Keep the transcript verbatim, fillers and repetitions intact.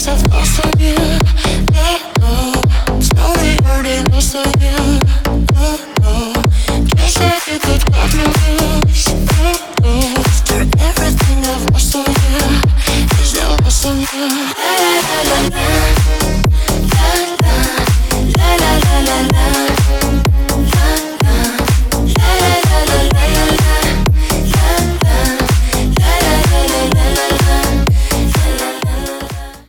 I've lost on you. They know, slowly hurting most of you. Oh no, just like you could cut me loose. Oh no, after everything I've lost on you, is now lost on you. La la la la la, la la la la la la.